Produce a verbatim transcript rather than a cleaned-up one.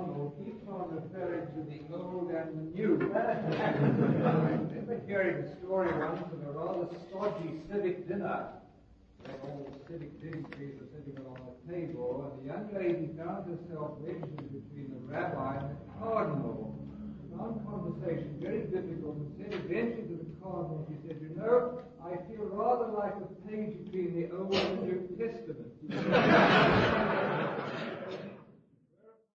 cardinal keeps on referring to the old and the new. I remember hearing a story once of a rather stodgy civic dinner. When all the civic dignitaries were sitting around the table, and the young lady found herself wedged between the rabbi and the cardinal. Found conversation very difficult, and said eventually to the cardinal, she said, you know,